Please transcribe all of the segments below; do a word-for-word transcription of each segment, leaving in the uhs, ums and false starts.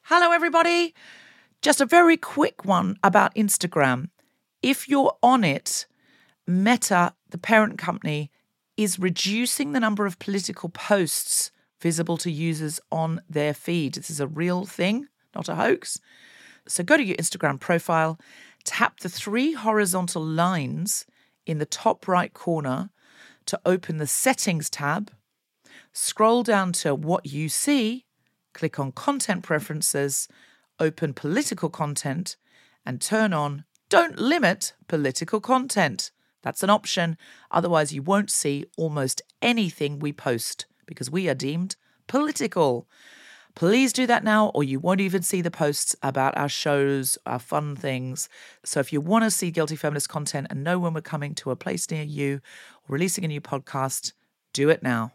Hello, everybody. Just a very quick one about Instagram. If you're on it, Meta, the parent company, is reducing the number of political posts visible to users on their feed. This is a real thing, not a hoax. So go to your Instagram profile, tap the three horizontal lines in the top right corner to open the Settings tab, scroll down to What You See, click on Content Preferences, open Political Content, and turn on Don't Limit Political Content. That's an option. Otherwise, you won't see almost anything we post because we are deemed political. Please do that now, or you won't even see the posts about our shows, our fun things. So if you want to see Guilty Feminist content and know when we're coming to a place near you or releasing a new podcast, do it now.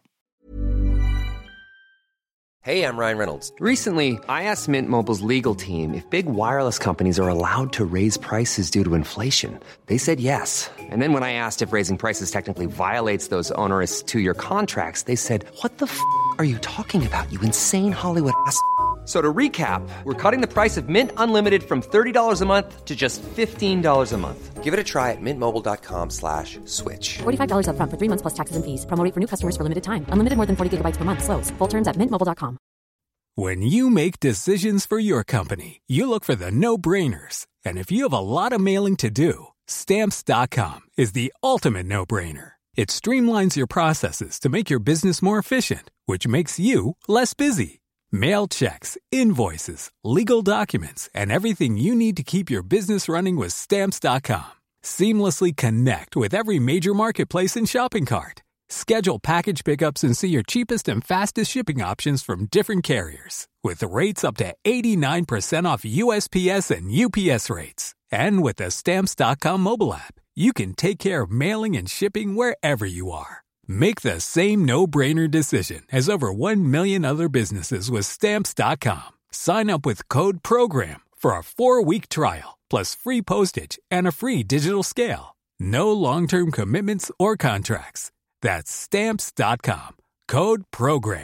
Hey, I'm Ryan Reynolds. Recently, I asked Mint Mobile's legal team if big wireless companies are allowed to raise prices due to inflation. They said yes. And then when I asked if raising prices technically violates those onerous two-year contracts, they said, what the f*** are you talking about, you insane Hollywood ass f- So to recap, we're cutting the price of Mint Unlimited from thirty dollars a month to just fifteen dollars a month. Give it a try at mintmobile.com slash switch. forty-five dollars up front for three months plus taxes and fees. Promo rate for new customers for limited time. Unlimited more than forty gigabytes per month. Slows full terms at mint mobile dot com. When you make decisions for your company, you look for the no-brainers. And if you have a lot of mailing to do, Stamps dot com is the ultimate no-brainer. It streamlines your processes to make your business more efficient, which makes you less busy. Mail checks, invoices, legal documents, and everything you need to keep your business running with Stamps dot com. Seamlessly connect with every major marketplace and shopping cart. Schedule package pickups and see your cheapest and fastest shipping options from different carriers. With rates up to eighty-nine percent off U S P S and U P S rates. And with the Stamps dot com mobile app, you can take care of mailing and shipping wherever you are. Make the same no-brainer decision as over one million other businesses with Stamps dot com. Sign up with code PROGRAM for a four-week trial, plus free postage and a free digital scale. No long-term commitments or contracts. That's Stamps dot com. Code PROGRAM.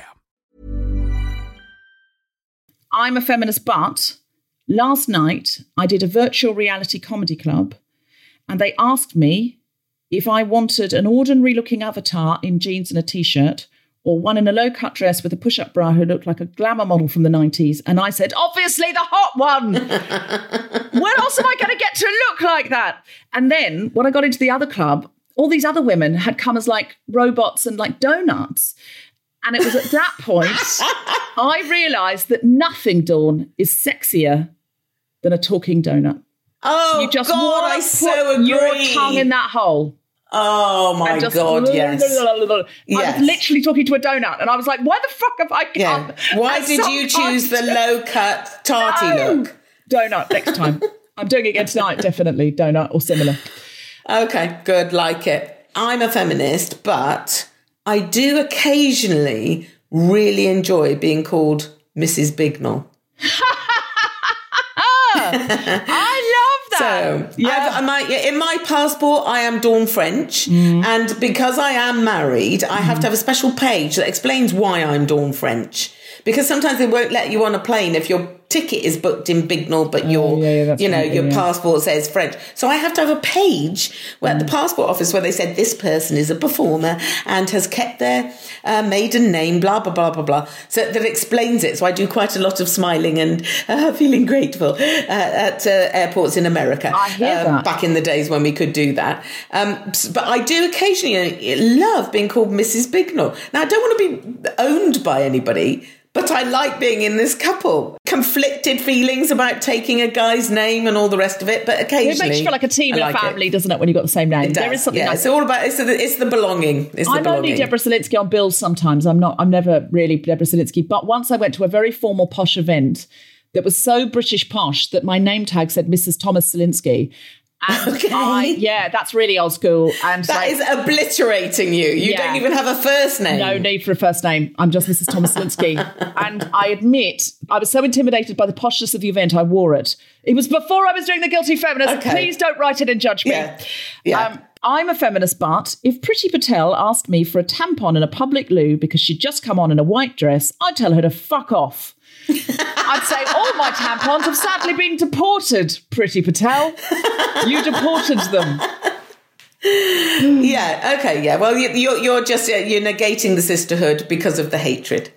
I'm a feminist, but last night I did a virtual reality comedy club and they asked me if I wanted an ordinary-looking avatar in jeans and a T-shirt or one in a low-cut dress with a push-up bra who looked like a glamour model from the nineties. And I said, obviously the hot one. When else am I going to get to look like that? And then when I got into the other club, all these other women had come as like robots and like donuts. And it was at that point I realised that nothing, Dawn, is sexier than a talking donut. Oh, you just God, I so agree. Your tongue in that hole. Oh, my just, God, yes. I yes. was literally talking to a donut and I was like, why the fuck have I come? Yeah. Why did you choose the low-cut tarty no. look? Donut next time. I'm doing it again tonight, definitely. Donut or similar. Okay, good, like it. I'm a feminist, but I do occasionally really enjoy being called Missus Bignell. I love that. So, yeah. I've, my, in my passport, I am Dawn French. Mm. And because I am married, I mm. have to have a special page that explains why I'm Dawn French. Because sometimes they won't let you on a plane if your ticket is booked in Bignell, but your, oh, yeah, yeah, you know, right, your yeah. passport says French. So I have to have a page where at the passport office where they said this person is a performer and has kept their uh, maiden name, blah, blah, blah, blah, blah. So that explains it. So I do quite a lot of smiling and uh, feeling grateful uh, at uh, airports in America. I hear um, that. Back in the days when we could do that. Um, but I do occasionally love being called Missus Bignell. Now, I don't want to be owned by anybody, but I like being in this couple. Conflicted feelings about taking a guy's name and all the rest of it, but occasionally it makes you feel like a team and like a family, it. doesn't it, when you've got the same name? It does, there is something yeah. like It's all about, it's the, it's the belonging. It's the I'm belonging. only Deborah Selinsky on bills sometimes. I'm not, I'm never really Deborah Selinsky. But once I went to a very formal posh event that was so British posh that my name tag said Missus Thomas Selinsky. And okay. I, yeah, that's really old school. And that like, is obliterating you. You yeah. don't even have a first name. No need for a first name. I'm just Missus Thomas Selinsky. And I admit, I was so intimidated by the poshness of the event, I wore it. It was before I was doing The Guilty Feminist. Okay. Please don't write it and judge me. Yeah. yeah. Um, I'm a feminist, but if Priti Patel asked me for a tampon in a public loo because she'd just come on in a white dress, I'd tell her to fuck off. I'd say, all my tampons have sadly been deported, Priti Patel. You deported them. Yeah, okay, yeah. Well, you, you're, you're just, you're negating the sisterhood because of the hatred.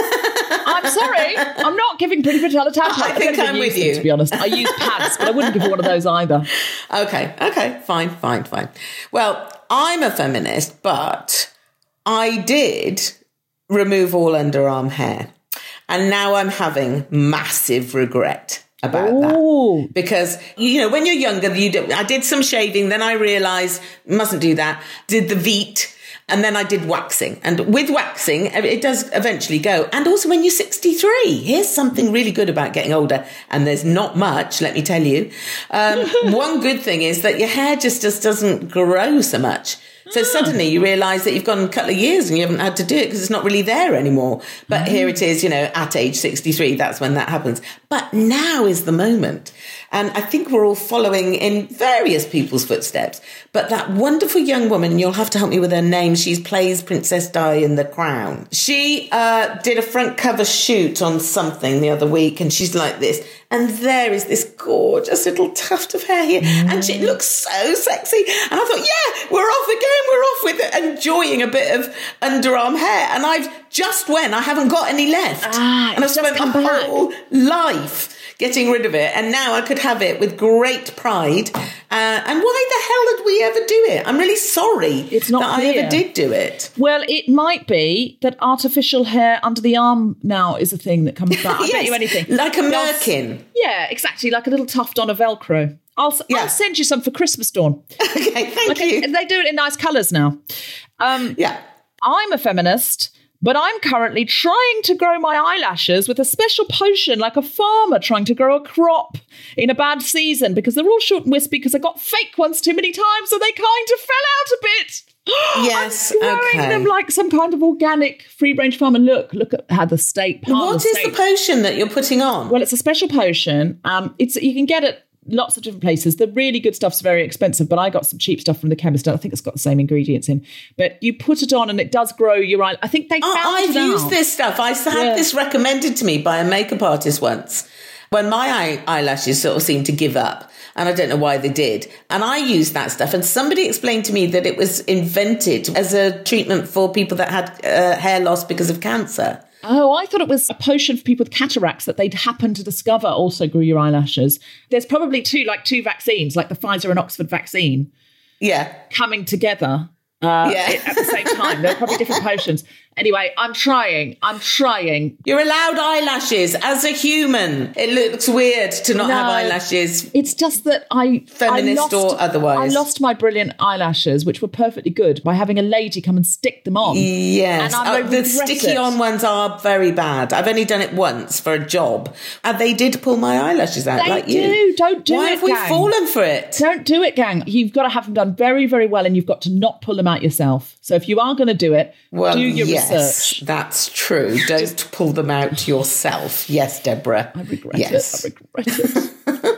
I'm sorry. I'm not giving Priti Patel a tampon. I think I'm with them, you. To be honest, I use pads, but I wouldn't give her one of those either. Okay, okay, fine, fine, fine. Well, I'm a feminist, but I did remove all underarm hair. And now I'm having massive regret about Ooh. that. Because, you know, when you're younger, you do, I did some shaving, then I realised, mustn't do that, did the Veet, and then I did waxing. And with waxing, it does eventually go. And also when you're sixty-three, here's something really good about getting older. And there's not much, let me tell you. Um, one good thing is that your hair just, just doesn't grow so much. So suddenly you realise that you've gone a couple of years and you haven't had to do it because it's not really there anymore. But here it is, you know, at age sixty-three, that's when that happens. But now is the moment. And I think we're all following in various people's footsteps. But that wonderful young woman, you'll have to help me with her name. She plays Princess Di in The Crown. She uh, did a front cover shoot on something the other week and she's like this. And there is this gorgeous little tuft of hair here. Mm. And she looks so sexy. And I thought, yeah, we're off again. We're off with it, enjoying a bit of underarm hair. And I've just when I haven't got any left. Ah, and I've spent my whole life getting rid of it. And now I could have it with great pride. Uh, and why the hell did we ever do it? I'm really sorry it's not that clear. I ever did do it. Well, it might be that artificial hair under the arm now is a thing that comes back. I'll Yes, bet you anything. like a They'll- merkin. Yeah, exactly, like a little tuft on a Velcro. I'll, Yeah. I'll send you some for Christmas, Dawn. Okay, thank Like, you. they do it in nice colours now. Um, Yeah. I'm a feminist, but I'm currently trying to grow my eyelashes with a special potion like a farmer trying to grow a crop in a bad season because they're all short and wispy because I got fake ones too many times so they kind of fell out a bit. Yes, I'm growing okay. them like some kind of organic free-range farmer. Look, look at how the state. What is the potion that you're putting on? Well, it's a special potion. Um, it's you can get it lots of different places. The really good stuff's very expensive, but I got some cheap stuff from the chemist. I think it's got the same ingredients in. But you put it on and it does grow your eye. I think they found Oh, I've it out. used this stuff. I had Yeah. this recommended to me by a makeup artist once when my eye, eyelashes sort of seemed to give up. And I don't know why they did. And I used that stuff. And somebody explained to me that it was invented as a treatment for people that had uh, hair loss because of cancer. Oh, I thought it was a potion for people with cataracts that they'd happened to discover also grew your eyelashes. There's probably two, like two vaccines, like the Pfizer and Oxford vaccine, Yeah. coming together uh, Yeah. at the same time. They're probably different potions. Anyway, I'm trying. I'm trying. You're allowed eyelashes as a human. It looks weird to not No. have eyelashes. It's just that I Feminist I lost, or otherwise. I lost my brilliant eyelashes, which were perfectly good, by having a lady come and stick them on. Yes. And I Oh, the regret sticky it. on ones are very bad. I've only done it once for a job. And they did pull my eyelashes out They like do. you. Don't do Why it, have we gang. fallen for it? Don't do it, gang. You've got to have them done very, very well, and you've got to not pull them out yourself. So if you are going to do it, Well, do your yes, research. that's true. Don't pull them out yourself. Yes, Deborah. I regret yes. it. I regret it.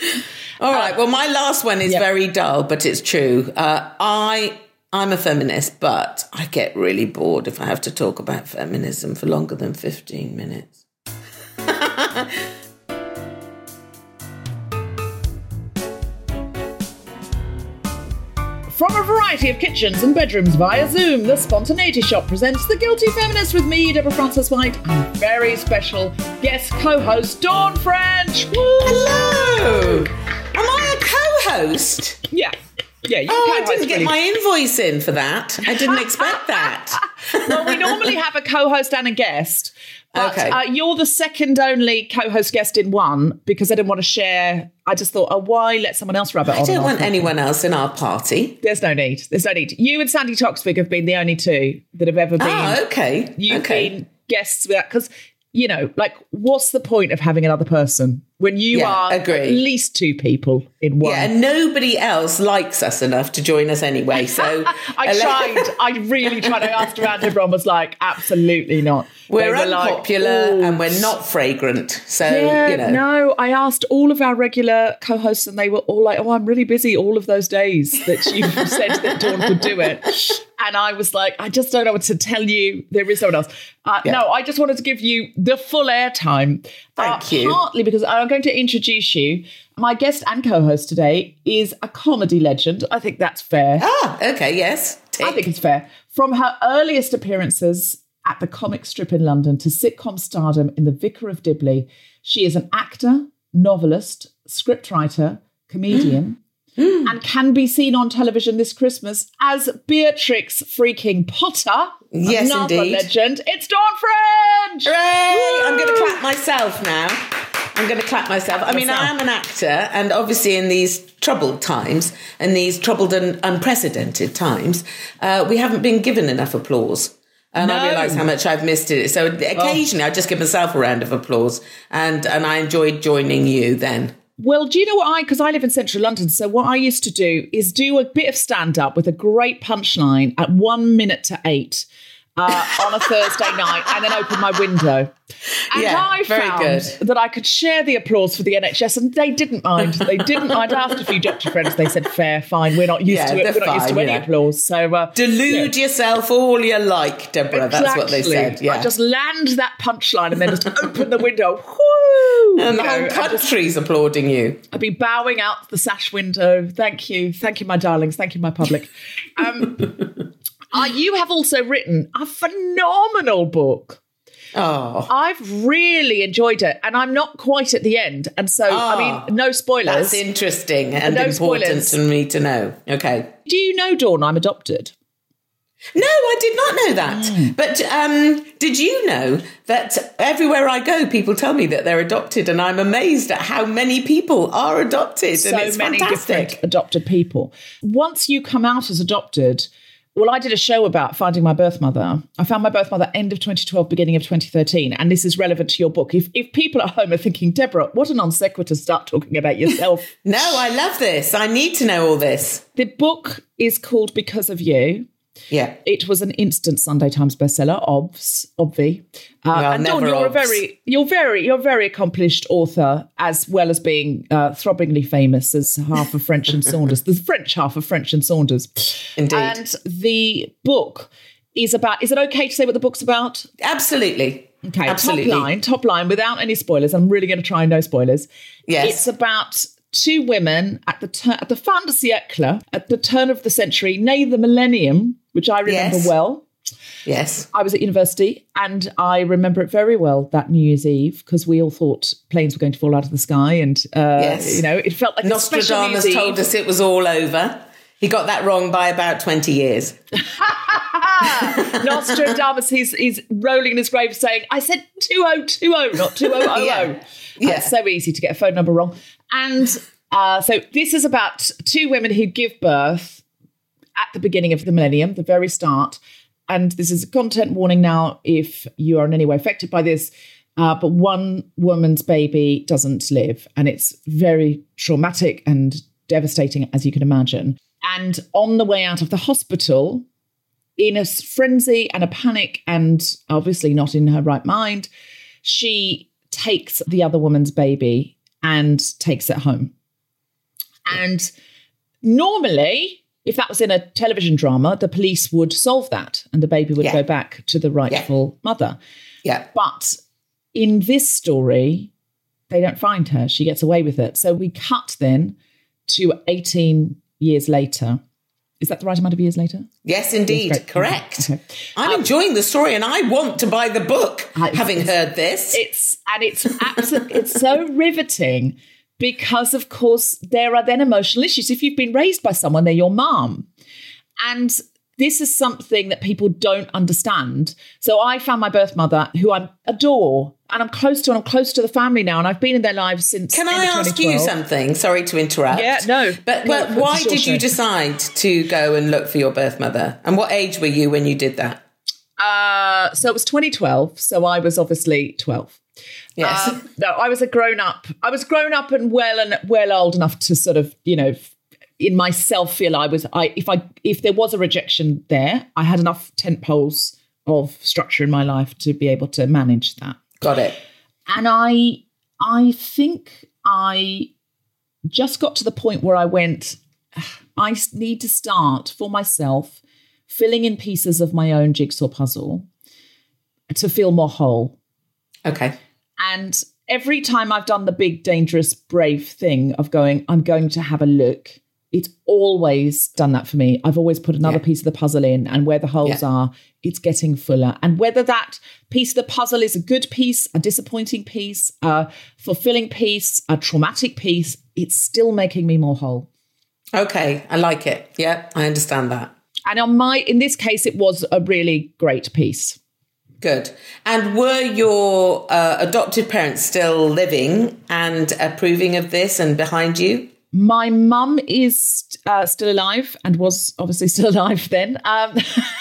All right. Well, my last one is Yep. very dull, but it's true. Uh, I I'm a feminist, but I get really bored if I have to talk about feminism for longer than fifteen minutes. From a variety of kitchens and bedrooms via Zoom, the Spontaneity Shop presents The Guilty Feminist with me, Deborah Frances White, and very special guest co-host Dawn French. Woo! Hello. Am I a co-host? Yeah. Yeah, you Oh, I co-host didn't get really. my invoice in for that. I didn't expect that. Well, we normally have a co-host and a guest. But Okay. uh, you're the second only co-host guest in one because I didn't want to share. I just thought, oh, why let someone else rub it on? I don't and want off? anyone else in our party. There's no need. There's no need. You and Sandy Toksvig have been the only two that have ever been. Oh, okay. You've okay. been guests with that because, you know, like, what's the point of having another person? when you Yeah, are agree. at least two people in one. Yeah, and nobody else likes us enough to join us anyway. So I tried. I really tried. I asked around. Everyone was like, absolutely not. We're They were like, unpopular "Oh." and we're not fragrant. So, Yeah, you know. no, I asked all of our regular co-hosts and they were all like, oh, I'm really busy all of those days that you said that Dawn could do it. And I was like, I just don't know what to tell you. There is someone else. Uh, Yeah. No, I just wanted to give you the full airtime. Thank uh, you. Partly because I'm going to introduce you. My guest and co-host today is a comedy legend. I think that's fair. Ah, okay, yes. Tick. I think it's fair. From her earliest appearances at the comic strip in London to sitcom stardom in The Vicar of Dibley, she is an actor, novelist, scriptwriter, comedian, and can be seen on television this Christmas as Beatrix freaking Potter. Yes, another indeed. legend. It's Dawn French! Hooray! I'm going to clap myself now. I'm going to clap myself. I mean, I am an actor, and obviously in these troubled times, and these troubled and unprecedented times, uh, we haven't been given enough applause. And No. I realise how much I've missed it. So occasionally I just give myself a round of applause, and, and I enjoyed joining you then. Well, do you know what I, because I live in central London, so what I used to do is do a bit of stand-up with a great punchline at one minute to eight uh, on a Thursday night and then open my window. And Yeah, I very found good. that I could share the applause for the N H S and they didn't mind. They didn't mind. I asked a few doctor friends, they said, fair, fine, we're not used Yeah, to it. they're We're not used to fine, any yeah. applause. So uh, Delude yourself all you like, Deborah. That's what they exactly. said. Yeah. I just land that punchline and then just open the window. Whoo! and the You know, whole and just- country's applauding you. I'd be bowing out the sash window. Thank you. Thank you, my darlings. Thank you, my public. Um, uh, you have also written a phenomenal book. Oh, I've really enjoyed it. And I'm not quite at the end. And so, I mean, no spoilers. that's interesting and No important spoilers. to me to know. Okay. Do you know, Dawn, I'm adopted? No, I did not know that. Mm. But um, did you know that everywhere I go, people tell me that they're adopted, and I'm amazed at how many people are adopted, So and it's many fantastic. different adopted people. Once you come out as adopted, well, I did a show about finding my birth mother. I found my birth mother end of twenty twelve, beginning of twenty thirteen. And this is relevant to your book. If if people at home are thinking, Deborah, what a non sequitur, start talking about yourself. No, I love this. I need to know all this. The book is called Because of You. Yeah. It was an instant Sunday Times bestseller, obvs, obvi. Uh, Well, and Dawn, never you're a obvs. very, you're very, you're a very accomplished author, as well as being uh, throbbingly famous as half of French and Saunders, the French half of French and Saunders. Indeed. And the book is about. Is it okay to say what the book's about? Absolutely. Okay, Absolutely. top line, top line, without any spoilers. I'm really going to try no spoilers. Yes. It's about two women at the turn, at the fin de siècle, at the turn of the century, nay the millennium, which I remember Yes. well. Yes. I was at university and I remember it very well that New Year's Eve because we all thought planes were going to fall out of the sky and, uh, Yes. you know, it felt like a special New Nostradamus Year's told Eve. us it was all over. He got that wrong by about twenty years. Nostradamus, he's, he's rolling in his grave saying, I said two oh two oh, not two oh oh oh. Yeah. Yeah. It's so easy to get a phone number wrong. And uh, so this is about two women who give birth at the beginning of the millennium, the very start. And this is a content warning now if you are in any way affected by this. Uh, but one woman's baby doesn't live. And it's very traumatic and devastating, as you can imagine. And on the way out of the hospital, in a frenzy and a panic, and obviously not in her right mind, she takes the other woman's baby and takes it home. And normally, if that was in a television drama, the police would solve that and the baby would Yeah. go back to the rightful mother. Yeah. But in this story, they don't find her. She gets away with it. So we cut then to eighteen years later. Is that the right amount of years later? Yes, indeed. Yes, great. Correct. Okay. I'm Um, enjoying the story and I want to buy the book, I- having it's- heard this. It's and it's absolutely it's so riveting because, of course, there are then emotional issues. If you've been raised by someone, they're your mom, and this is something that people don't understand. So I found my birth mother, who I adore, and I'm close to, and I'm close to the family now, and I've been in their lives since. Can end I of ask you twenty twelve. something? Sorry to interrupt. Yeah, no. But, No, but it's why your did you show. decide to go and look for your birth mother? And what age were you when you did that? Uh, so it was twenty twelve. So I was obviously twelve. Yes. Um, no, I was a grown up. I was grown up and well and well old enough to sort of, you know, in myself feel I was, I if I if there was a rejection there, I had enough tent poles of structure in my life to be able to manage that. Got it. And I, I think I just got to the point where I went, I need to start for myself filling in pieces of my own jigsaw puzzle to feel more whole. Okay. And every time I've done the big, dangerous, brave thing of going, I'm going to have a look, it's always done that for me. I've always put another Yeah. piece of the puzzle in, and where the holes Yeah. are, it's getting fuller. And whether that piece of the puzzle is a good piece, a disappointing piece, a fulfilling piece, a traumatic piece, it's still making me more whole. Okay. I like it. Yeah, I understand that. And on my, in this case, it was a really great piece. Good. And were your uh, adopted parents still living and approving of this and behind you? My mum is uh, still alive and was obviously still alive then. Um,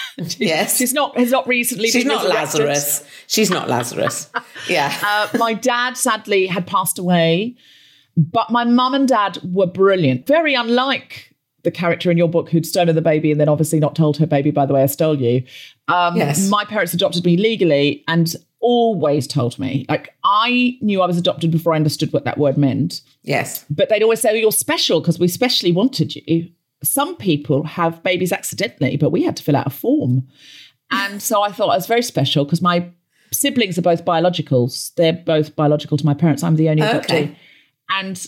Yes. she's not. Has not recently. She's been not resurrected. Lazarus. She's not Lazarus. Yeah. Uh, my dad sadly had passed away, but my mum and dad were brilliant. Very unlike the character in your book who'd stolen the baby and then obviously not told her baby, by the way, I stole you. Um, Yes. My parents adopted me legally and always told me. Like, I knew I was adopted before I understood what that word meant. Yes. But they'd always say, oh, you're special because we specially wanted you. Some people have babies accidentally, but we had to fill out a form. And so I thought I was very special because my siblings are both biologicals. They're both biological to my parents. I'm the only adoptee. Okay. And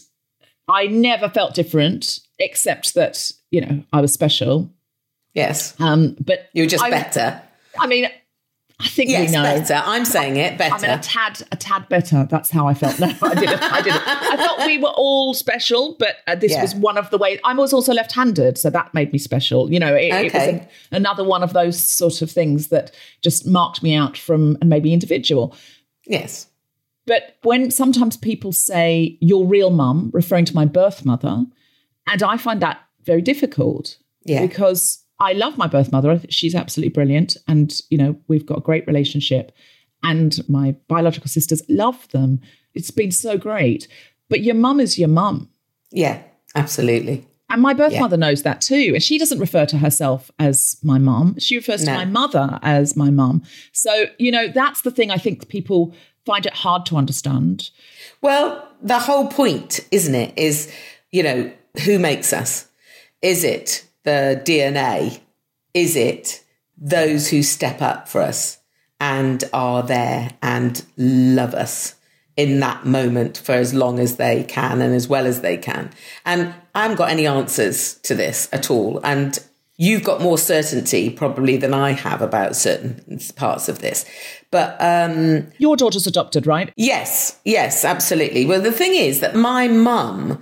I never felt different, except that, you know, I was special. Yes. Um, but You were just I, better. I mean, I think Yes, we know. better. I'm saying it, better. I mean, a tad, a tad better. That's how I felt. No, I didn't. I didn't. I felt we were all special, but uh, this Yeah. was one of the ways. I was also left-handed, so that made me special. You know, it, it was Okay. an, another one of those sort of things that just marked me out from and made me individual. Yes. But when sometimes people say your real mum, referring to my birth mother, and I find that very difficult Yeah. because I love my birth mother. I think she's absolutely brilliant. And, you know, we've got a great relationship and my biological sisters love them. It's been so great. But your mum is your mum. Yeah, absolutely. And my birth Yeah. mother knows that too. And she doesn't refer to herself as my mum. She refers No. to my mother as my mum. So, you know, that's the thing I think people find it hard to understand. Well, the whole point, isn't it, is, you know, who makes us? Is it the D N A? Is it those who step up for us and are there and love us in that moment for as long as they can and as well as they can? And I haven't got any answers to this at all. And you've got more certainty probably than I have about certain parts of this. But um, Your daughter's adopted, right? yes, yes, absolutely. Well, the thing is that my mum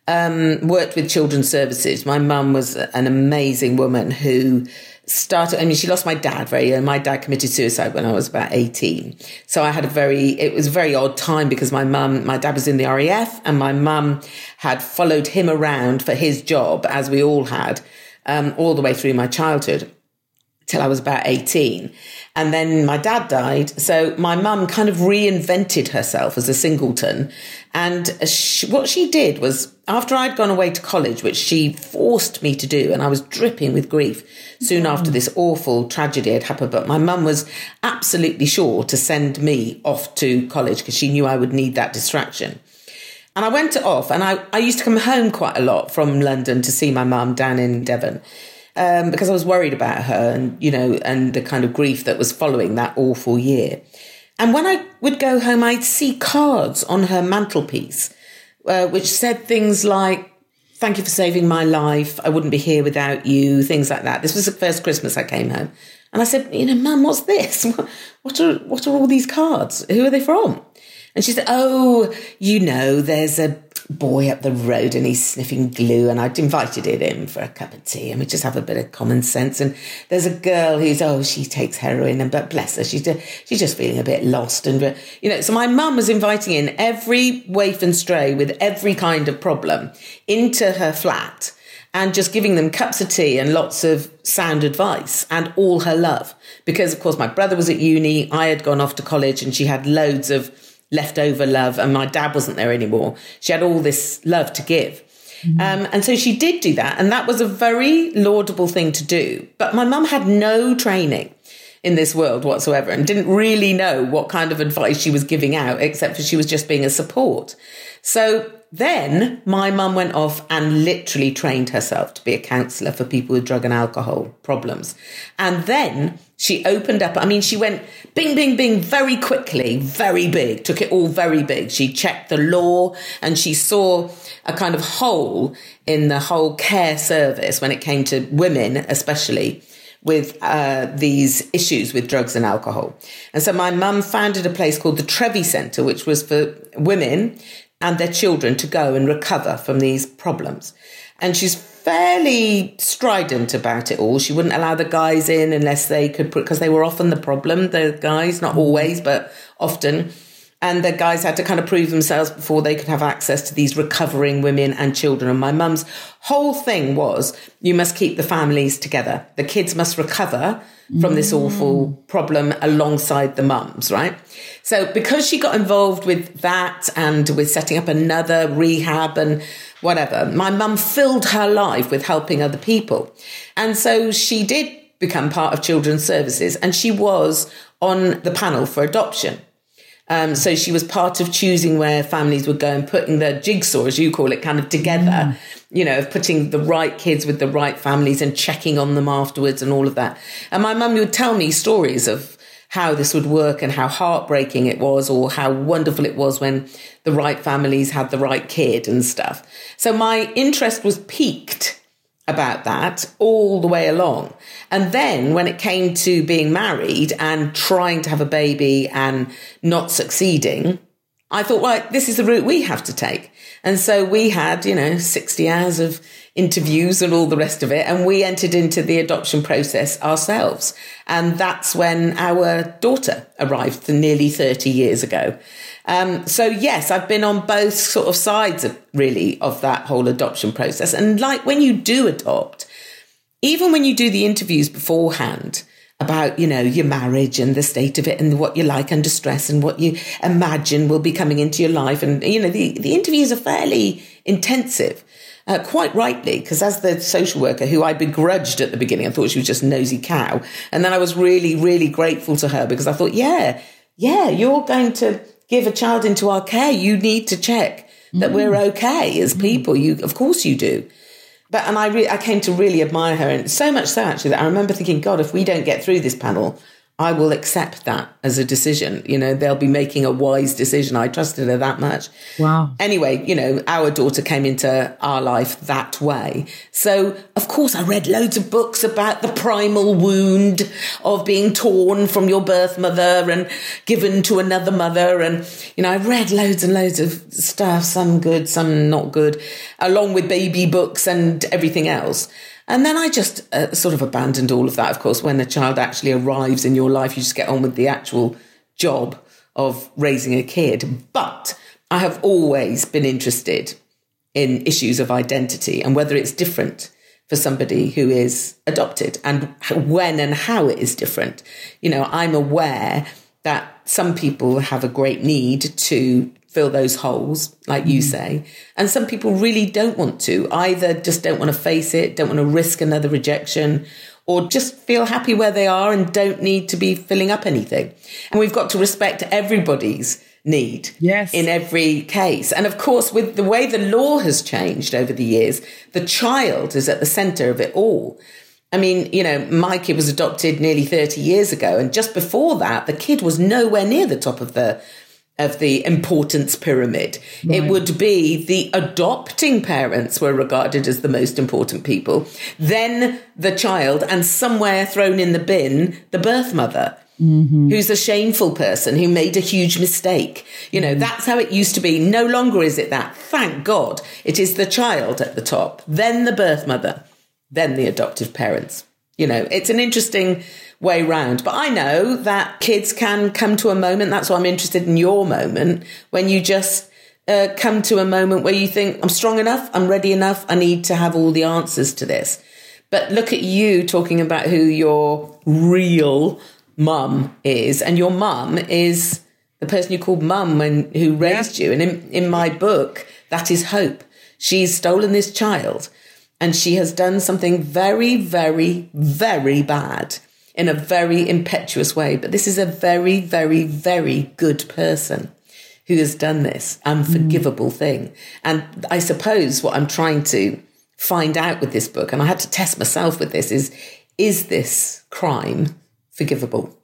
um, worked with children's services. My mum was an amazing woman who started, I mean, she lost my dad very young. My dad committed suicide when I was about eighteen. So I had a very, it was a very odd time because my mum, my dad was in the R A F and my mum had followed him around for his job, as we all had, um, all the way through my childhood till I was about eighteen. And then my dad died. So my mum kind of reinvented herself as a singleton. And she, what she did was, after I'd gone away to college, which she forced me to do, and I was dripping with grief soon mm. after this awful tragedy had happened, but my mum was absolutely sure to send me off to college because she knew I would need that distraction. And I went off, and I, I used to come home quite a lot from London to see my mum down in Devon. Um, because I was worried about her and, you know, and the kind of grief that was following that awful year. And when I would go home, I'd see cards on her mantelpiece, uh, which said things like, thank you for saving my life. I wouldn't be here without you, things like that. This was the first Christmas I came home. And I said, you know, Mum, what's this? What are, what are all these cards? Who are they from? And she said, oh, you know, there's a boy up the road and he's sniffing glue and I'd invited him in for a cup of tea and we just have a bit of common sense. And there's a girl who's, oh, she takes heroin and, but bless her, she's, just, she's just feeling a bit lost. And, you know, so my mum was inviting in every waif and stray with every kind of problem into her flat and just giving them cups of tea and lots of sound advice and all her love. Because, of course, my brother was at uni, I had gone off to college and she had loads of leftover love, and my dad wasn't there anymore. She had all this love to give. Mm-hmm. Um, and so she did do that. And that was a very laudable thing to do. But my mum had no training in this world whatsoever and didn't really know what kind of advice she was giving out, except for she was just being a support. So then my mum went off and literally trained herself to be a counsellor for people with drug and alcohol problems. And then she opened up. I mean, she went bing, bing, bing very quickly, very big, took it all very big. She checked the law and she saw a kind of hole in the whole care service when it came to women, especially with uh, these issues with drugs and alcohol. And so my mum founded a place called the Trevi Centre, which was for women and their children to go and recover from these problems. And she's fairly strident about it all. She wouldn't allow the guys in unless they could, because they were often the problem, the guys, not always, but often. And the guys had to kind of prove themselves before they could have access to these recovering women and children. And my mum's whole thing was, you must keep the families together. The kids must recover from this awful problem alongside the mums, right? So because she got involved with that and with setting up another rehab and whatever, my mum filled her life with helping other people. And so she did become part of Children's Services, and she was on the panel for adoption. Um, so she was part of choosing where families would go and putting the jigsaw, as you call it, kind of together, mm. you know, of putting the right kids with the right families and checking on them afterwards and all of that. And my mum would tell me stories of how this would work and how heartbreaking it was, or how wonderful it was when the right families had the right kid and stuff. So my interest was piqued about that all the way along. And then when it came to being married and trying to have a baby and not succeeding, I thought, well, this is the route we have to take. And so we had, you know, sixty hours of interviews and all the rest of it. And we entered into the adoption process ourselves. And that's when our daughter arrived nearly thirty years ago. Um, so, yes, I've been on both sort of sides of really of that whole adoption process. And like when you do adopt, even when you do the interviews beforehand about, you know, your marriage and the state of it and what you like under stress and what you imagine will be coming into your life. And, you know, the, the interviews are fairly intensive. Uh, quite rightly, because as the social worker who I begrudged at the beginning, I thought she was just a nosy cow. And then I was really, really grateful to her because I thought, yeah, yeah, you're going to give a child into our care. You need to check that mm. we're okay as people. You, of course you do. But, and I re- I came to really admire her. And so much so actually that I remember thinking, God, if we don't get through this panel, I will accept that as a decision. You know, they'll be making a wise decision. I trusted her that much. Wow. Anyway, you know, our daughter came into our life that way. So, of course, I read loads of books about the primal wound of being torn from your birth mother and given to another mother. And, you know, I read loads and loads of stuff, some good, some not good, along with baby books and everything else. And then I just uh, sort of abandoned all of that. Of course, when a child actually arrives in your life, you just get on with the actual job of raising a kid. But I have always been interested in issues of identity and whether it's different for somebody who is adopted and when and how it is different. You know, I'm aware that some people have a great need to fill those holes, like you say. And some people really don't want to, either just don't want to face it, don't want to risk another rejection, or just feel happy where they are and don't need to be filling up anything. And we've got to respect everybody's need yes. in every case. And of course, with the way the law has changed over the years, the child is at the centre of it all. I mean, you know, my kid was adopted nearly thirty years ago. And just before that, the kid was nowhere near the top of the of the importance pyramid. Right. It would be the adopting parents were regarded as the most important people, then the child, and somewhere thrown in the bin, the birth mother, mm-hmm. who's a shameful person who made a huge mistake. You know, mm-hmm. that's how it used to be. No longer is it that. Thank God. It is the child at the top, then the birth mother, then the adoptive parents. You know, it's an interesting way round. But I know that kids can come to a moment, that's why I'm interested in your moment, when you just uh, come to a moment where you think, I'm strong enough, I'm ready enough, I need to have all the answers to this. But look at you talking about who your real mum is. And your mum is the person you called mum and who raised yeah. you. And in, in my book, that is Hope. She's stolen this child and she has done something very, very, very bad in a very impetuous way. But this is a very, very, very good person who has done this unforgivable mm. thing. And I suppose what I'm trying to find out with this book, and I had to test myself with this, is, is this crime forgivable?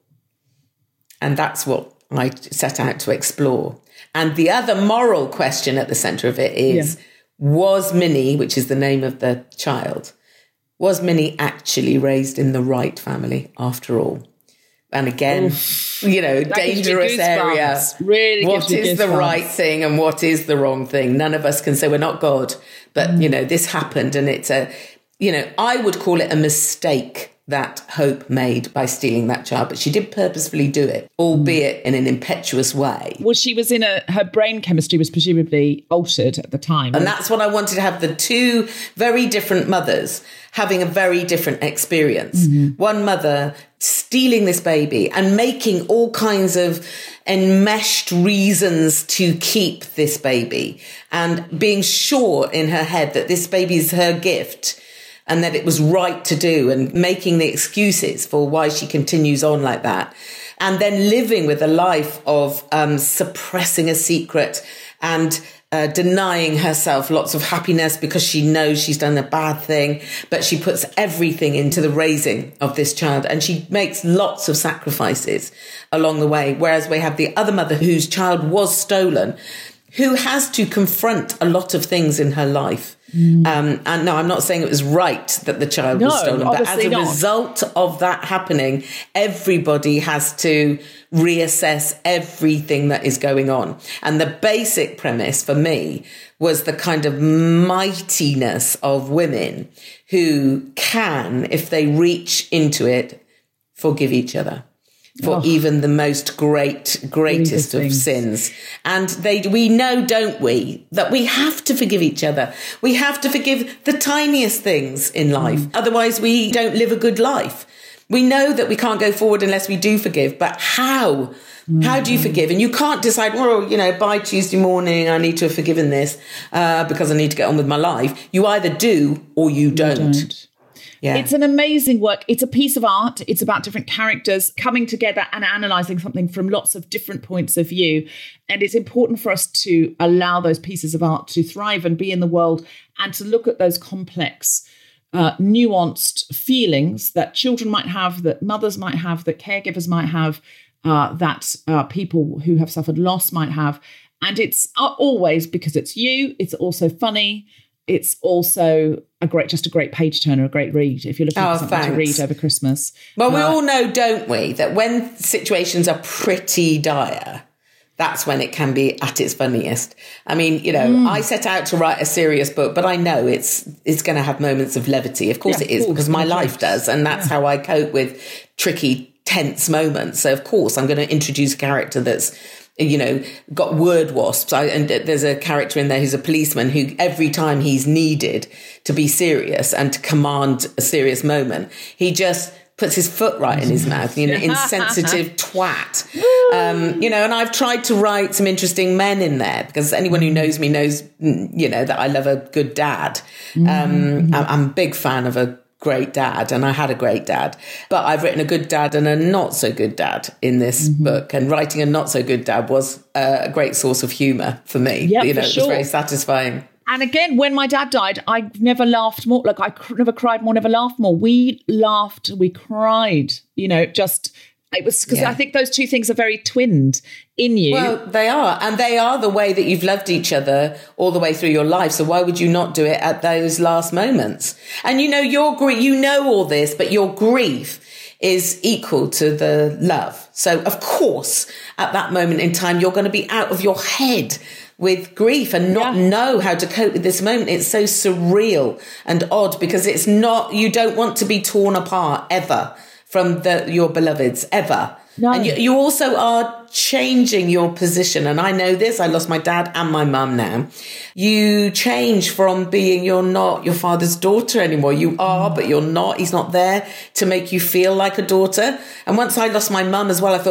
And that's what I set out to explore. And the other moral question at the centre of it is, yeah. was Minnie, which is the name of the child, was Minnie actually raised in the right family after all? And again, Oof. you know, that dangerous area. Really what is the right thing and what is the wrong thing? None of us can say we're not God. But, mm. you know, this happened and it's a, you know, I would call it a mistake that Hope made by stealing that child, but she did purposefully do it, albeit in an impetuous way. Well, she was in a, her brain chemistry was presumably altered at the time. And that's what I wanted to have, the two very different mothers having a very different experience. Mm-hmm. One mother stealing this baby and making all kinds of enmeshed reasons to keep this baby and being sure in her head that this baby is her gift and that it was right to do, and making the excuses for why she continues on like that. And then living with a life of um, suppressing a secret and uh, denying herself lots of happiness because she knows she's done a bad thing, but she puts everything into the raising of this child and she makes lots of sacrifices along the way. Whereas we have the other mother whose child was stolen, who has to confront a lot of things in her life. Mm. Um, and no, I'm not saying it was right that the child no, was stolen, but as a not. result of that happening, everybody has to reassess everything that is going on. And the basic premise for me was the kind of mightiness of women who can, if they reach into it, forgive each other. For oh. even the most great, greatest of sins. And they, we know, don't we, that we have to forgive each other. We have to forgive the tiniest things in life. Mm. Otherwise, we don't live a good life. We know that we can't go forward unless we do forgive. But how? Mm. How do you forgive? And you can't decide, well, you know, by Tuesday morning, I need to have forgiven this uh, because I need to get on with my life. You either do or you don't. You don't. Yeah. It's an amazing work. It's a piece of art. It's about different characters coming together and analysing something from lots of different points of view. And it's important for us to allow those pieces of art to thrive and be in the world and to look at those complex, uh, nuanced feelings that children might have, that mothers might have, that caregivers might have, uh, that uh, people who have suffered loss might have. And it's always, because it's you, it's also funny. It's also a great, just a great page turner, a great read if you're looking oh, for something thanks. to read over Christmas. Well, uh, we all know, don't we, that when situations are pretty dire, that's when it can be at its funniest. I mean, you know, mm. I set out to write a serious book, but I know it's it's going to have moments of levity. Of course yeah, it is, course, because my life does, and that's yeah. how I cope with tricky, tense moments. So, of course, I'm going to introduce a character that's, you know, got word wasps. I, and there's a character in there who's a policeman who every time he's needed to be serious and to command a serious moment, he just puts his foot right in his mouth, you know, insensitive twat. Um, you know, and I've tried to write some interesting men in there because anyone who knows me knows, you know, that I love a good dad. Um, I'm a big fan of a great dad, and I had a great dad, but I've written a good dad and a not so good dad in this mm-hmm. book, and writing a not so good dad was a great source of humour for me. Yep, you know, for it sure. was very satisfying. And again, when my dad died, I never laughed more. Like I cr- never cried more, never laughed more. We laughed, we cried, you know, just, it was because yeah. I think those two things are very twinned in you. Well, they are. And they are the way that you've loved each other all the way through your life. So why would you not do it at those last moments? And you know, your grief, you know all this, but your grief is equal to the love. So of course, at that moment in time, you're going to be out of your head with grief and not yeah. know how to cope with this moment. It's so surreal and odd because it's not, you don't want to be torn apart ever from the, your beloveds, ever. No. And you, you also are changing your position. And I know this, I lost my dad and my mum now. You change from being, you're not your father's daughter anymore. You are, but you're not. He's not there to make you feel like a daughter. And once I lost my mum as well, I thought,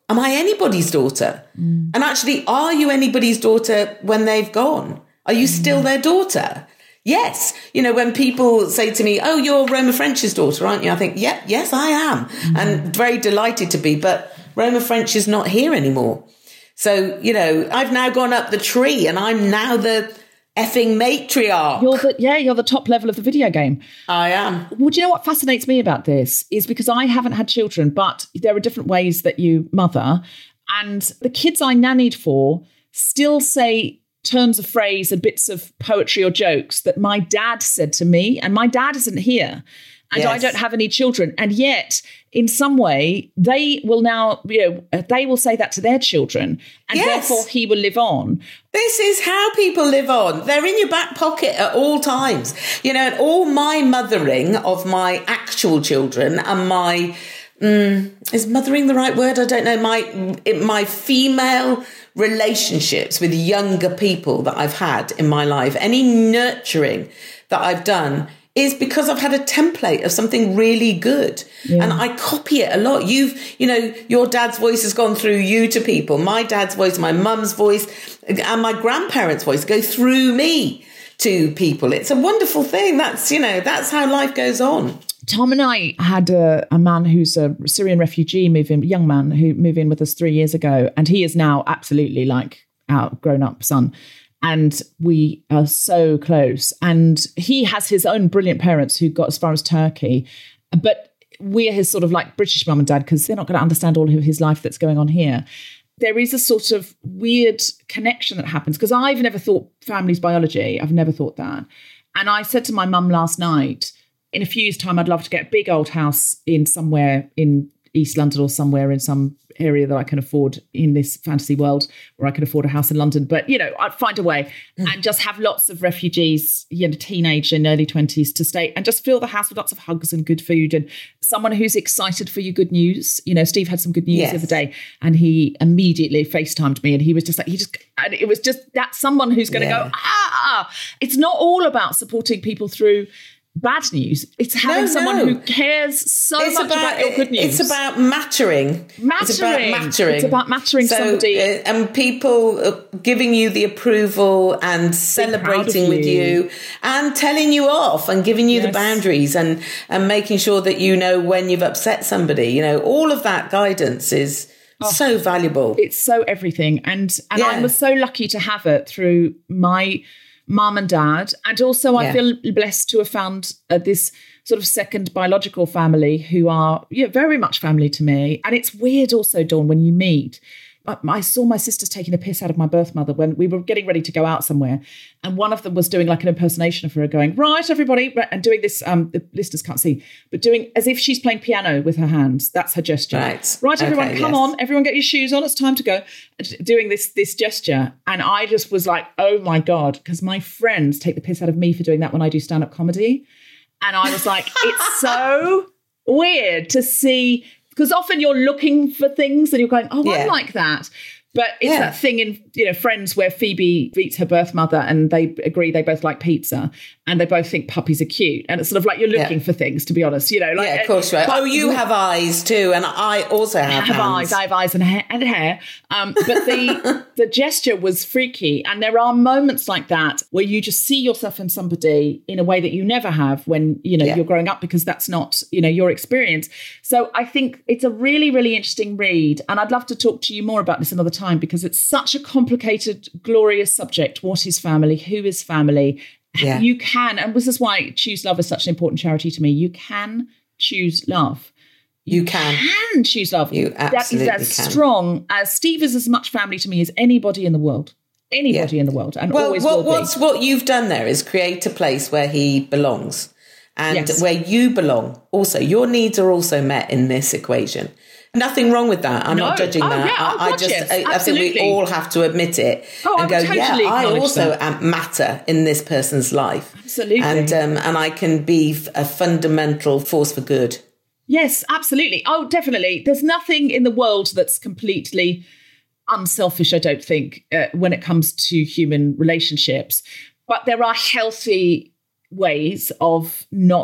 am I anybody's daughter? Mm. And actually, are you anybody's daughter when they've gone? Are you still mm. their daughter? Yes. You know, when people say to me, oh, you're Roma French's daughter, aren't you? I think, yeah, yes, I am. Mm. And very delighted to be. But Roma French is not here anymore. So, you know, I've now gone up the tree and I'm now the effing matriarch. You're the, yeah, you're the top level of the video game. I am. Well, do you know what fascinates me about this is because I haven't had children, but there are different ways that you mother. And the kids I nannied for still say turns of phrase and bits of poetry or jokes that my dad said to me. And my dad isn't here. And yes. I don't have any children. And yet, in some way, they will now, you know, they will say that to their children. And yes. therefore, he will live on. This is how people live on. They're in your back pocket at all times. You know, and all my mothering of my actual children and my, um, is mothering the right word? I don't know. My, my female relationships with younger people that I've had in my life, any nurturing that I've done is because I've had a template of something really good. Yeah. And I copy it a lot. You've, you know, your dad's voice has gone through you to people. My dad's voice, my mum's voice, and my grandparents' voice go through me to people. It's a wonderful thing. That's, you know, that's how life goes on. Tom and I had a, a man who's a Syrian refugee move in, young man who moved in with us three years ago. And he is now absolutely like our grown up son. And we are so close. And he has his own brilliant parents who got as far as Turkey. But we're his sort of like British mum and dad because they're not going to understand all of his life that's going on here. There is a sort of weird connection that happens because I've never thought family's biology. I've never thought that. And I said to my mum last night, in a few years' time, I'd love to get a big old house in somewhere in East London or somewhere in some area that I can afford in this fantasy world where I can afford a house in London. But, you know, I'd find a way mm. and just have lots of refugees, you know, teenage and early twenties to stay and just fill the house with lots of hugs and good food and someone who's excited for your good news. You know, Steve had some good news yes. the other day and he immediately FaceTimed me and he was just like, he just, and it was just that someone who's going to yeah. go, ah, it's not all about supporting people through bad news. It's having no, someone no. who cares so it's much about, about your good news. It's about mattering. Mattering. It's about mattering. It's about mattering so, somebody. Uh, and people uh, giving you the approval and celebrating with you. you and telling you off and giving you yes. the boundaries and, and making sure that you know when you've upset somebody. You know, all of that guidance is oh, so valuable. It's so everything. And, and yeah. I was so lucky to have it through my mum and dad. And also I yeah. feel blessed to have found uh, this sort of second biological family who are yeah, very much family to me. And it's weird also, Dawn, when you meet. I saw my sisters taking a piss out of my birth mother when we were getting ready to go out somewhere. And one of them was doing like an impersonation of her going, right, everybody, and doing this, um, the listeners can't see, but doing as if she's playing piano with her hands. That's her gesture. Right, right everyone, okay, come yes. on, everyone get your shoes on, it's time to go. Doing this, this gesture. And I just was like, oh my God, because my friends take the piss out of me for doing that when I do stand-up comedy. And I was like, it's so weird to see... Because often you're looking for things and you're going, oh, yeah. I'm like that. But it's yeah. that thing in, you know, Friends where Phoebe meets her birth mother and they agree they both like pizza and they both think puppies are cute. And it's sort of like you're looking yeah. for things, to be honest, you know. Like, yeah, of course, right. Oh, you have eyes too. And I also have, I have hands. eyes. I have eyes and hair. And hair. Um, but the the gesture was freaky. And there are moments like that where you just see yourself in somebody in a way that you never have when, you know, yeah. you're growing up because that's not, you know, your experience. So I think it's a really, really interesting read. And I'd love to talk to you more about this another time because it's such a complicated, glorious subject. What is family? Who is family? Yeah. You can, and this is why Choose Love is such an important charity to me. You can choose love. You, you can. can choose love. You absolutely That is as can. strong as Steve is as much family to me as anybody in the world. Anybody yeah. in the world, and well, always what, will be. What's what you've done there is create a place where he belongs, and yes. where you belong. Also, your needs are also met in this equation. Nothing wrong with that. I'm no. not judging oh, that. Yeah, oh, I, I God, just, yes. I, I think we all have to admit it oh, and go, totally yeah, I also that. matter in this person's life. Absolutely. And um, and I can be a fundamental force for good. Yes, absolutely. Oh, definitely. There's nothing in the world that's completely unselfish, I don't think, uh, when it comes to human relationships. But there are healthy ways of not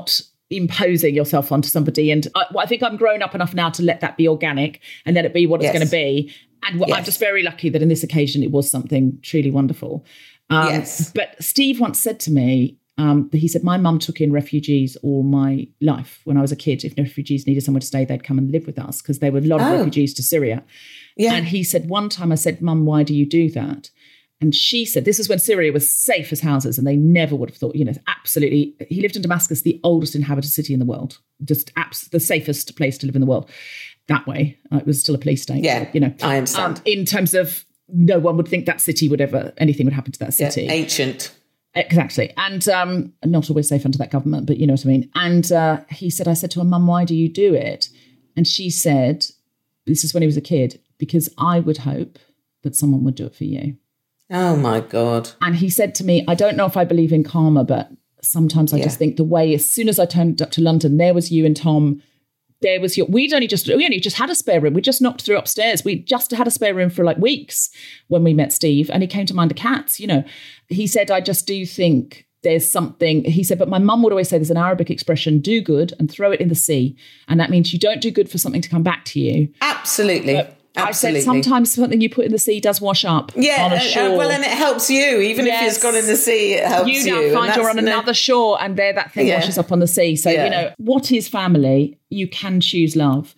imposing yourself onto somebody. And I, I think I'm grown up enough now to let that be organic and let it be what yes. it's going to be. And yes. I'm just very lucky that in this occasion it was something truly wonderful. Um, yes. But Steve once said to me, um, he said, my mum took in refugees all my life. When I was a kid, if refugees needed somewhere to stay, they'd come and live with us because there were a lot of oh. refugees to Syria. Yeah. And he said, one time I said, Mum, why do you do that? And she said, this is when Syria was safe as houses and they never would have thought, you know, absolutely. He lived in Damascus, the oldest inhabited city in the world, just abs- the safest place to live in the world. That way, uh, it was still a police state. Yeah, but, you know, I understand. Um, in terms of no one would think that city would ever, anything would happen to that city. Yeah, ancient. Exactly. And um, not always safe under that government, but you know what I mean. And uh, he said, I said to her, Mum, why do you do it? And she said, this is when he was a kid, because I would hope that someone would do it for you. Oh, my God. And he said to me, I don't know if I believe in karma, but sometimes I yeah. just think the way, as soon as I turned up to London, there was you and Tom, there was your, we'd only just, we only just had a spare room. We just knocked through upstairs. We just had a spare room for like weeks when we met Steve and he came to mind the cats, you know. He said, I just do think there's something, he said, but my mum would always say there's an Arabic expression, do good and throw it in the sea. And that means you don't do good for something to come back to you. Absolutely. But Absolutely. I said sometimes something you put in the sea does wash up. Yeah, on a uh, shore. well, and it helps you. Even yes. if it's gone in the sea, it helps you. You now find you're on another shore and there that thing yeah. washes up on the sea. So, yeah. you know, what is family? You can choose love.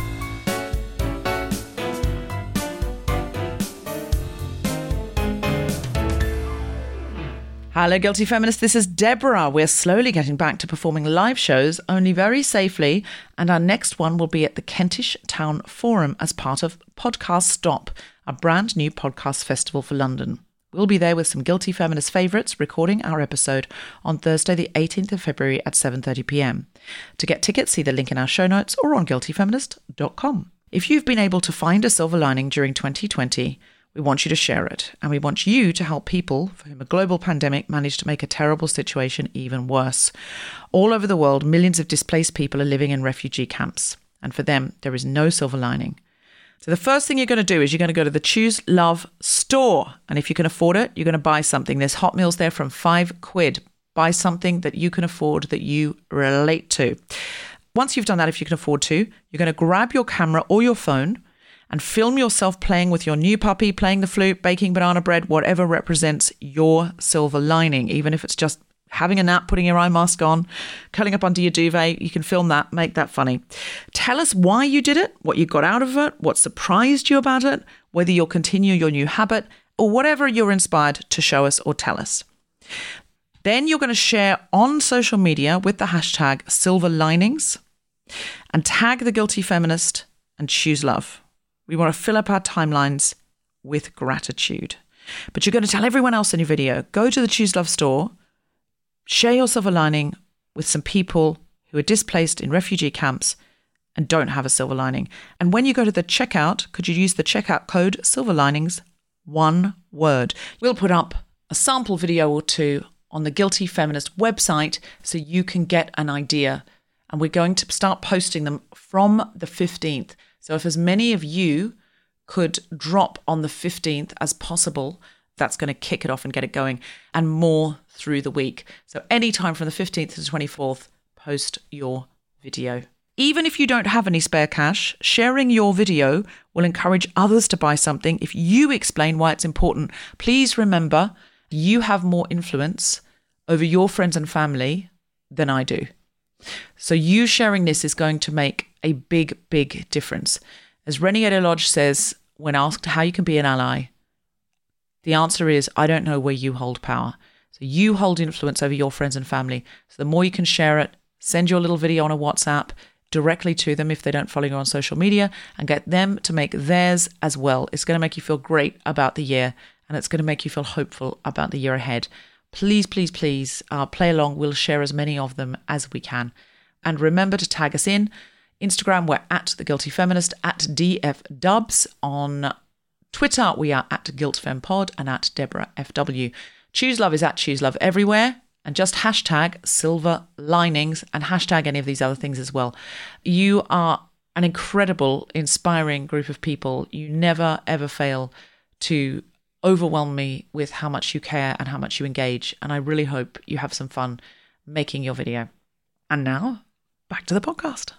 Hello, Guilty Feminists. This is Deborah. We're slowly getting back to performing live shows, only very safely. And our next one will be at the Kentish Town Forum as part of Podcast Stop, a brand new podcast festival for London. We'll be there with some Guilty Feminist favourites, recording our episode on Thursday, the eighteenth of February at seven thirty p.m. To get tickets, see the link in our show notes or on guilty feminist dot com. If you've been able to find a silver lining during twenty twenty, we want you to share it, and we want you to help people for whom a global pandemic managed to make a terrible situation even worse. All over the world, millions of displaced people are living in refugee camps, and for them, there is no silver lining. So the first thing you're going to do is you're going to go to the Choose Love store, and if you can afford it, you're going to buy something. There's hot meals there from five quid. Buy something that you can afford, that you relate to. Once you've done that, if you can afford to, you're going to grab your camera or your phone and film yourself playing with your new puppy, playing the flute, baking banana bread, whatever represents your silver lining. Even if it's just having a nap, putting your eye mask on, curling up under your duvet, you can film that, make that funny. Tell us why you did it, what you got out of it, what surprised you about it, whether you'll continue your new habit, or whatever you're inspired to show us or tell us. Then you're going to share on social media with the hashtag Silver Linings and tag the Guilty Feminist and Choose Love. We want to fill up our timelines with gratitude. But you're going to tell everyone else in your video, go to the Choose Love store, share your silver lining with some people who are displaced in refugee camps and don't have a silver lining. And when you go to the checkout, could you use the checkout code Silver Linings, one word. We'll put up a sample video or two on the Guilty Feminist website so you can get an idea. And we're going to start posting them from the fifteenth. So if as many of you could drop on the fifteenth as possible, that's going to kick it off and get it going, and more through the week. So anytime from the fifteenth to the twenty-fourth, post your video. Even if you don't have any spare cash, sharing your video will encourage others to buy something if you explain why it's important. Please remember, you have more influence over your friends and family than I do. So you sharing this is going to make a big, big difference. As Renée Lodge says, when asked how you can be an ally, the answer is, I don't know where you hold power. So you hold influence over your friends and family. So the more you can share it, send your little video on a WhatsApp directly to them if they don't follow you on social media, and get them to make theirs as well. It's going to make you feel great about the year, and it's going to make you feel hopeful about the year ahead. Please, please, please uh, play along. We'll share as many of them as we can. And remember to tag us in. Instagram, we're at The Guilty Feminist, at D F Dubs. On Twitter, we are at GuiltFemPod and at Deborah F W. Choose Love is at Choose Love everywhere. And just hashtag Silver Linings and hashtag any of these other things as well. You are an incredible, inspiring group of people. You never, ever fail to overwhelm me with how much you care and how much you engage. And I really hope you have some fun making your video. And now, back to the podcast.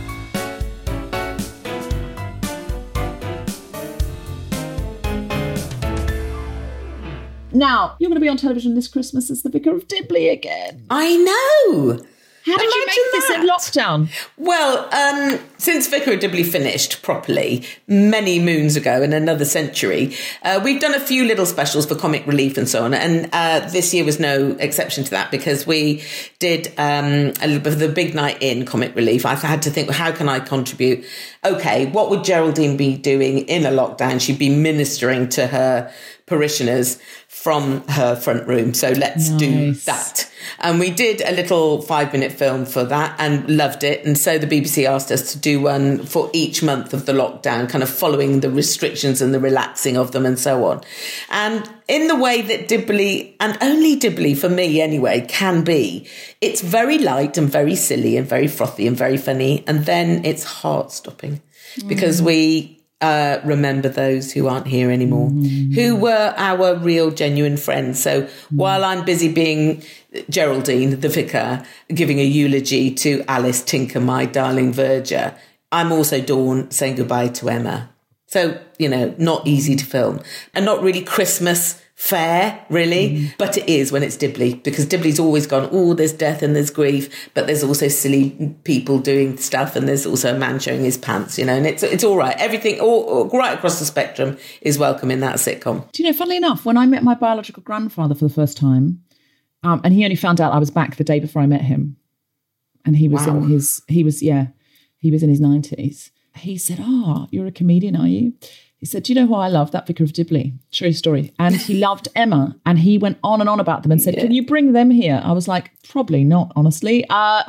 Now, you're going to be on television this Christmas as the Vicar of Dibley again. I know. How did you make this in lockdown? Well, um, since Vicar of Dibley finished properly many moons ago in another century, uh, we've done a few little specials for comic relief and so on. And uh, this year was no exception to that because we did um, a little bit of the big night in comic relief. I had to think, well, how can I contribute? Okay, what would Geraldine be doing in a lockdown? She'd be ministering to her parishioners from her front room. So let's nice. do that. And we did a little five minute film for that and loved it. And so the B B C asked us to do one for each month of the lockdown, kind of following the restrictions and the relaxing of them and so on. And in the way that Dibley, and only Dibley for me anyway, can be, it's very light and very silly and very frothy and very funny. And then it's heart stopping mm. because we Uh, remember those who aren't here anymore, mm. who were our real, genuine friends. So mm. while I'm busy being Geraldine, the vicar, giving a eulogy to Alice Tinker, my darling verger, I'm also Dawn saying goodbye to Emma. So, you know, not easy to film and not really Christmas fair, really, mm. but it is when it's Dibley, because Dibley's always gone, oh, there's death and there's grief, but there's also silly people doing stuff, and there's also a man showing his pants, you know, and it's it's all right. Everything, all, all right across the spectrum, is welcome in that sitcom. Do you know, funnily enough, when I met my biological grandfather for the first time, um, and he only found out I was back the day before I met him, and he was wow. in his, he was, yeah, he was in his nineties. He said, oh, you're a comedian, are you? He said, do you know who I love? That Vicar of Dibley. True story. And he loved Emma. And he went on and on about them and said, yeah. can you bring them here? I was like, probably not, honestly. Uh,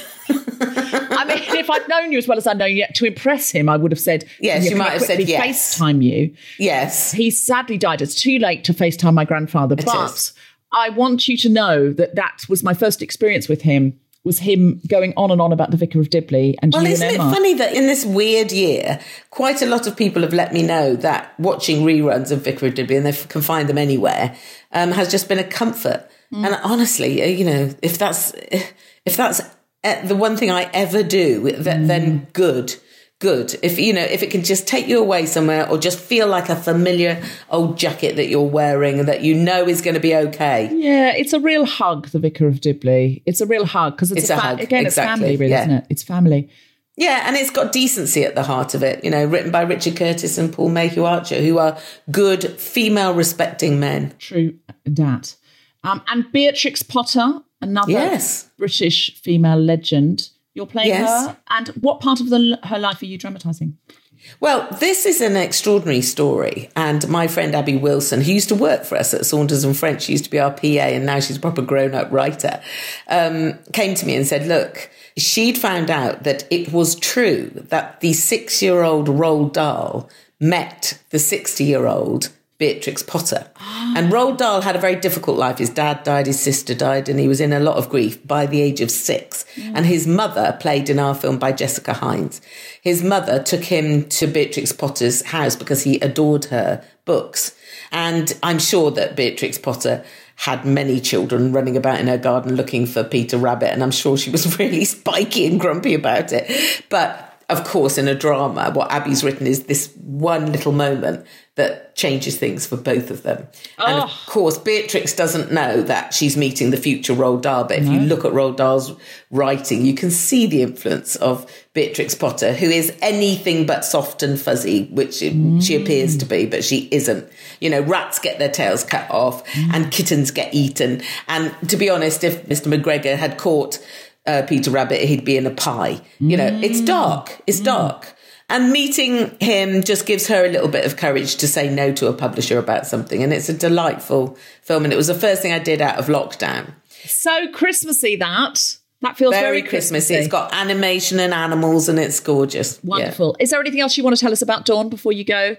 I mean, if I'd known you as well as I know you, to impress him, I would have said, yes, you might have said yes. FaceTime you. Yes. He sadly died. It's too late to FaceTime my grandfather. It but is. I want you to know that that was my first experience with him. Was him going on and on about the Vicar of Dibley and well, you isn't and it Emma. funny that in this weird year, quite a lot of people have let me know that watching reruns of Vicar of Dibley, and they can find them anywhere, um, has just been a comfort. Mm. And honestly, you know, if that's if that's the one thing I ever do, then, mm. then good. Good. If, you know, if it can just take you away somewhere or just feel like a familiar old jacket that you're wearing and that you know is going to be okay. Yeah, it's a real hug, the Vicar of Dibley. It's a real hug because it's, it's a, a fa- hug. Again, exactly. it's family, really, yeah. isn't it? It's family. Yeah, and it's got decency at the heart of it, you know, written by Richard Curtis and Paul Mayhew Archer, who are good, female-respecting men. True dat. Um, and Beatrix Potter, another yes. British female legend. You're playing yes. her. And what part of the, her life are you dramatising? Well, this is an extraordinary story. And my friend Abby Wilson, who used to work for us at Saunders and French, she used to be our P A, and now she's a proper grown-up writer, um, came to me and said, look, she'd found out that it was true that the six-year-old Roald Dahl met the sixty-year-old Beatrix Potter. Oh. And Roald Dahl had a very difficult life. His dad died, his sister died, and he was in a lot of grief by the age of six. Mm. And his mother, played in our film by Jessica Hines, his mother took him to Beatrix Potter's house because he adored her books. And I'm sure that Beatrix Potter had many children running about in her garden looking for Peter Rabbit, and I'm sure she was really spiky and grumpy about it. But of course, in a drama, what Abby's written is this one little moment that changes things for both of them. Oh. And of course, Beatrix doesn't know that she's meeting the future Roald Dahl. But if no. you look at Roald Dahl's writing, you can see the influence of Beatrix Potter, who is anything but soft and fuzzy, which mm. she appears to be, but she isn't. You know, rats get their tails cut off mm. and kittens get eaten. And to be honest, if Mister McGregor had caught Uh, Peter Rabbit, he'd be in a pie. You know, mm. it's dark. It's mm. dark. And meeting him just gives her a little bit of courage to say no to a publisher about something. And it's a delightful film. And it was the first thing I did out of lockdown. So Christmassy, that. That feels very, very Christmassy. Christmassy. It's got animation and animals and it's gorgeous. Wonderful. Yeah. Is there anything else you want to tell us about Dawn before you go?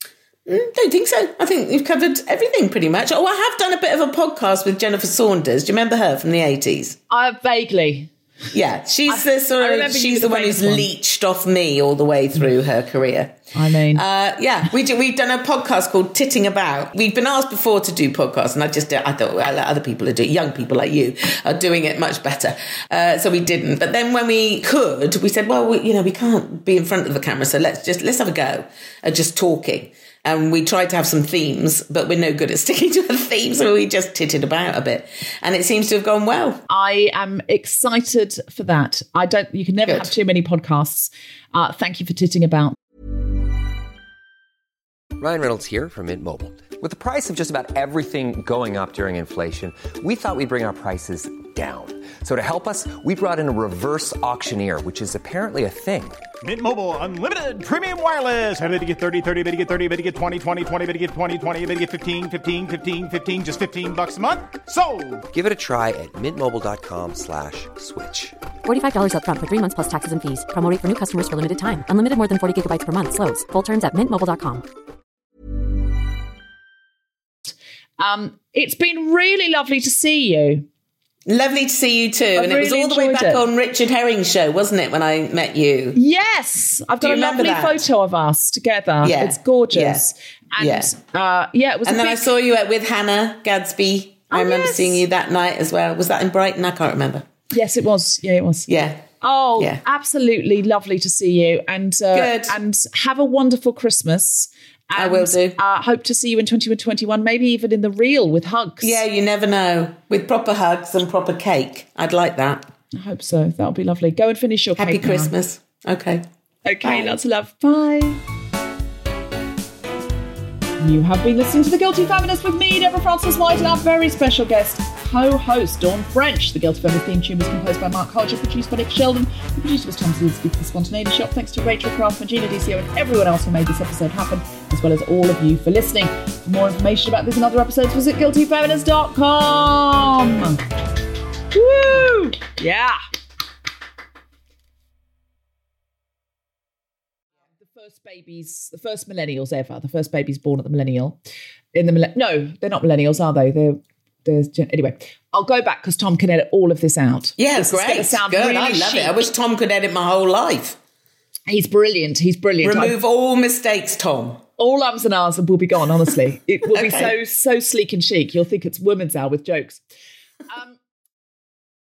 Mm, don't think so. I think you've covered everything pretty much. Oh, I have done a bit of a podcast with Jennifer Saunders. Do you remember her from the eighties? Uh, vaguely. Yeah, she's I- the sort I of, remember you she's were the the one who's famous one. leached off me all the way through her career. I mean, Uh, yeah, we do, we've done a podcast called Titting About. We've been asked before to do podcasts, and I just I thought well, other people are doing, young people like you are doing it much better. Uh, so we didn't. But then when we could, we said, well, we, you know, we can't be in front of the camera, so let's just let's have a go at just talking. And we tried to have some themes, but we're no good at sticking to a theme, so we just titted about a bit, and it seems to have gone well. I am excited for that. I don't. You can never Good. have too many podcasts. Uh, thank you for titting about. Ryan Reynolds here from Mint Mobile. With the price of just about everything going up during inflation, we thought we'd bring our prices down. So to help us, we brought in a reverse auctioneer, which is apparently a thing. Mint Mobile Unlimited Premium Wireless. How to get thirty, thirty, bit to get thirty, bit to get twenty, twenty, twenty, bit to get twenty, twenty, bit to get fifteen, fifteen, fifteen, fifteen, just fifteen bucks a month? Sold! Give it a try at mintmobile.com slash switch. forty-five dollars up front for three months plus taxes and fees. Promo rate for new customers for limited time. Unlimited more than forty gigabytes per month. Slows full terms at mint mobile dot com. Um, it's been really lovely to see you. Lovely to see you too. I've and it was really all the way enjoyed back it. on Richard Herring's show, wasn't it, when I met you? Yes, I've Do got you a remember lovely that? photo of us together. Yeah. It's gorgeous. And Yeah. Uh, yeah, it was. And a then big, I saw you at, with Hannah Gadsby. I Oh, remember yes. seeing you that night as well. Was that in Brighton? I can't remember. Yes, it was. Yeah, it was. Yeah. Oh, Yeah. absolutely lovely to see you, and uh, Good. and have a wonderful Christmas. And, I will do. Uh, hope to see you in twenty twenty-one, maybe even in the real with hugs. Yeah, you never know. With proper hugs and proper cake. I'd like that. I hope so. That'll be lovely. Go and finish your Happy cake now. Christmas. Okay. Okay, Bye. lots of love. Bye. You have been listening to The Guilty Feminist with me, Deborah Francis White, and our very special guest, co-host Dawn French. The Guilty Feminist theme tune was composed by Mark Hodger, produced by Nick Sheldon. The producer was Tom Ziedsky for the Spontaneity Shop. Thanks to Rachel Craft, Gina D C O, and everyone else who made this episode happen, as well as all of you for listening. For more information about this and other episodes, visit guilty feminist dot com. Woo! Yeah. The first babies, the first millennials ever, the first babies born at the millennial. In the millenn- No, they're not millennials, are they? They're There's gen- anyway, I'll go back because Tom can edit all of this out. Yeah, This is great. gonna sound Good. really I love chic. it. I wish Tom could edit my whole life. He's brilliant. He's brilliant. Remove I- all mistakes, Tom. all ums and ahs will be gone. Honestly, it will be so Okay. so sleek and chic. You'll think it's Women's Hour with jokes. Um,